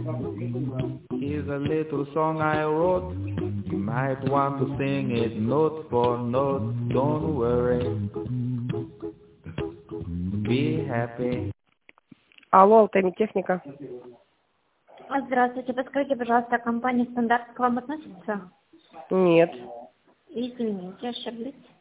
Here's a little song I wrote. You might want to sing it note for note. Don't worry. Be happy. Алло, Алтайм-техника. Здравствуйте, подскажите, пожалуйста, компания «Стандарт» к вам относится? Нет. Извините, ошиблись.